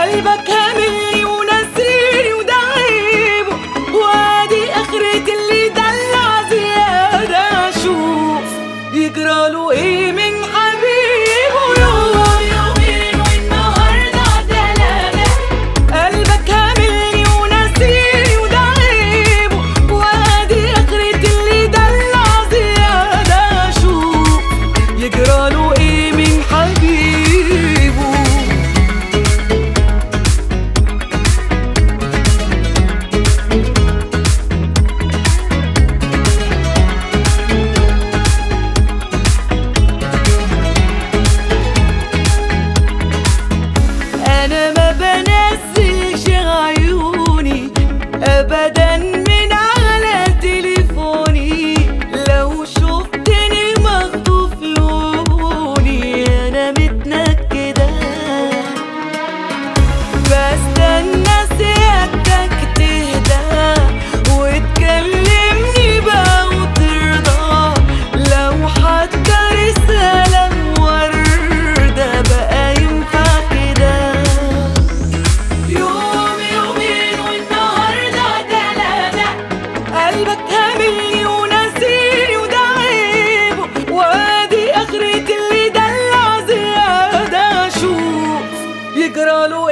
قلبك هاملني وناسيني وده عيبه، وادي اخرة اللي دلع زيادة. شوف يجراله ايه من حبيبه، يوم يومين والنهارده تلاتة. قلبك هاملني وناسيني وده عيبه، وادي اخرة اللي دلع زيادة. شوف يجراله ايه من حبيبه. أنا ما بنزلش عيوني أبدا من على تليفوني، لو شفتني مخطوف لوني أنا متنكدة. بستنى سيادتك تهدى وتكلمني بقى وترضى، لو حتى رسالة وردة بقى ينفع كده. يوم يومين والنهارده تلاتة. قلبك هاملني وناسيني وده عيبه، وادي اخرة اللي دلع زيادة. شوف يجراله